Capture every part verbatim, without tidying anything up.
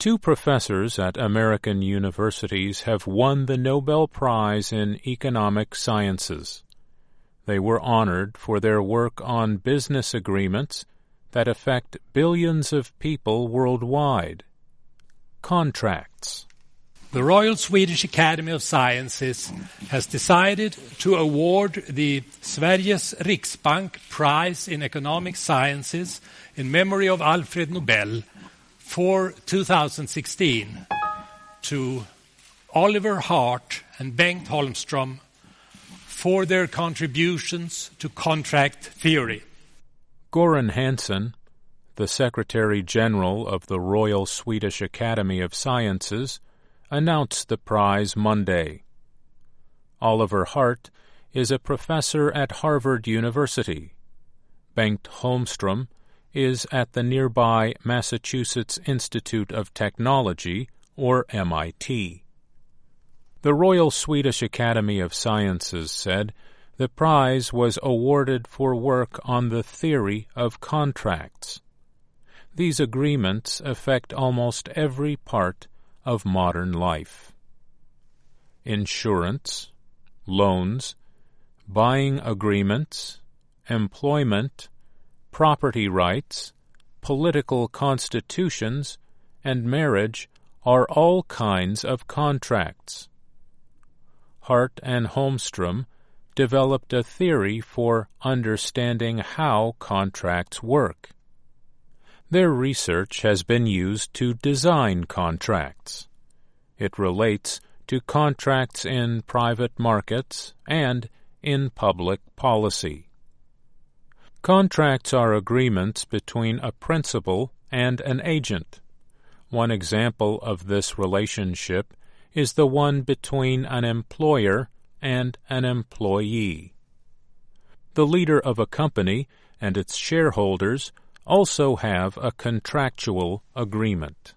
Two professors at American universities have won the Nobel Prize in Economic Sciences. They were honored for their work on business agreements that affect billions of people worldwide. Contracts. The Royal Swedish Academy of Sciences has decided to award the Sveriges Riksbank Prize in Economic Sciences in memory of Alfred Nobel for two thousand sixteen to Oliver Hart and Bengt Holmström for their contributions to contract theory. Göran Hansson, the Secretary General of the Royal Swedish Academy of Sciences, announced the prize Monday. Oliver Hart is a professor at Harvard University. Bengt Holmström is at the nearby Massachusetts Institute of Technology, or M I T. The Royal Swedish Academy of Sciences said the prize was awarded for work on the theory of contracts. These agreements affect almost every part of modern life. Insurance, loans, buying agreements, employment, property rights, political constitutions, and marriage are all kinds of contracts. Hart and Holmström developed a theory for understanding how contracts work. Their research has been used to design contracts. It relates to contracts in private markets and in public policy. Contracts are agreements between a principal and an agent. One example of this relationship is the one between an employer and an employee. The leader of a company and its shareholders also have a contractual agreement.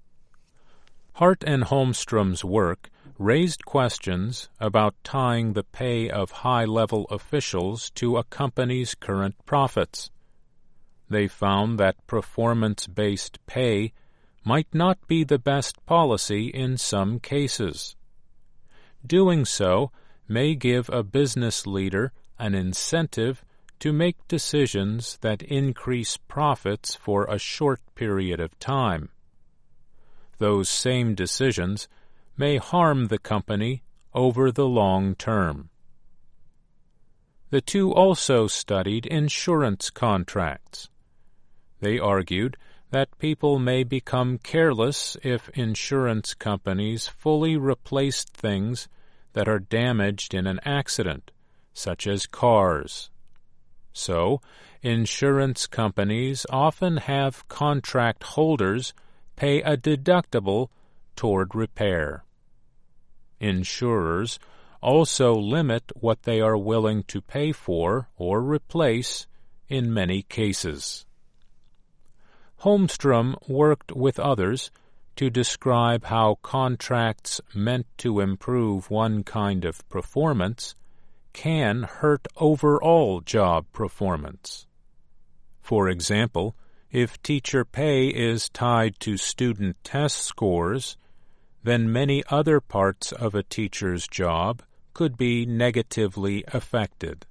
Hart and Holmström's work raised questions about tying the pay of high-level officials to a company's current profits. They found that performance-based pay might not be the best policy in some cases. Doing so may give a business leader an incentive to make decisions that increase profits for a short period of time. Those same decisions may harm the company over the long term. The two also studied insurance contracts. They argued that people may become careless if insurance companies fully replaced things that are damaged in an accident, such as cars. So, insurance companies often have contract holders pay a deductible toward repair. Insurers also limit what they are willing to pay for or replace in many cases. Holmström worked with others to describe how contracts meant to improve one kind of performance can hurt overall job performance. For example, if teacher pay is tied to student test scores, then many other parts of a teacher's job could be negatively affected.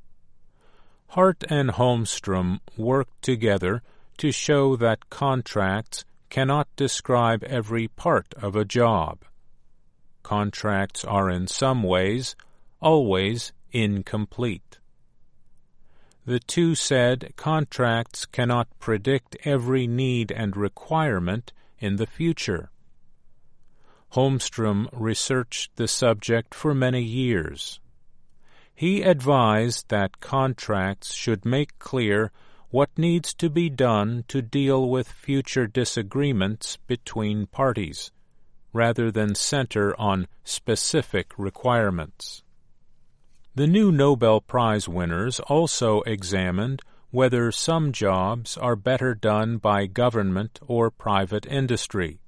Hart and Holmström worked together to show that contracts cannot describe every part of a job. Contracts are in some ways always incomplete. The two said contracts cannot predict every need and requirement in the future. Holmström researched the subject for many years. He advised that contracts should make clear what needs to be done to deal with future disagreements between parties, rather than center on specific requirements. The new Nobel Prize winners also examined whether some jobs are better done by government or private industry.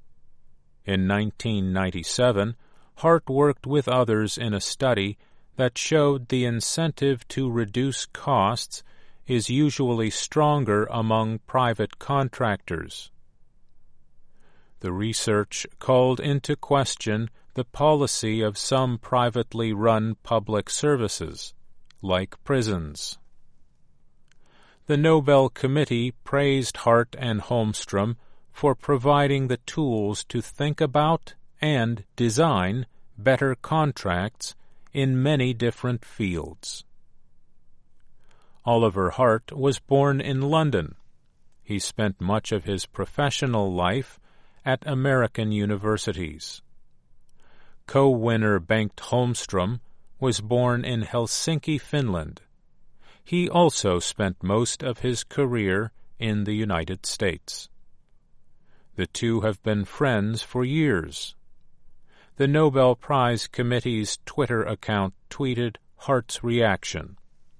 In nineteen ninety-seven, Hart worked with others in a study that showed the incentive to reduce costs is usually stronger among private contractors. The research called into question the policy of some privately run public services, like prisons. The Nobel Committee praised Hart and Holmstrom for providing the tools to think about and design better contracts in many different fields. Oliver Hart was born in London. He spent much of his professional life at American universities. Co-winner Bengt Holmstrom was born in Helsinki, Finland. He also spent most of his career in the United States. The two have been friends for years. The Nobel Prize Committee's Twitter account tweeted Hart's reaction.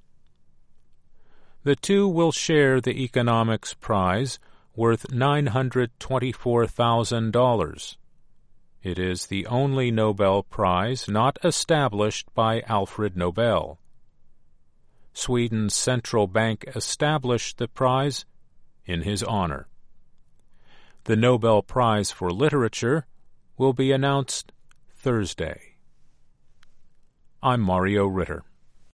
The two will share the economics prize worth nine hundred twenty-four thousand dollars. It is the only Nobel Prize not established by Alfred Nobel. Sweden's central bank established the prize in his honor. The Nobel Prize for Literature will be announced Thursday. I'm Mario Ritter.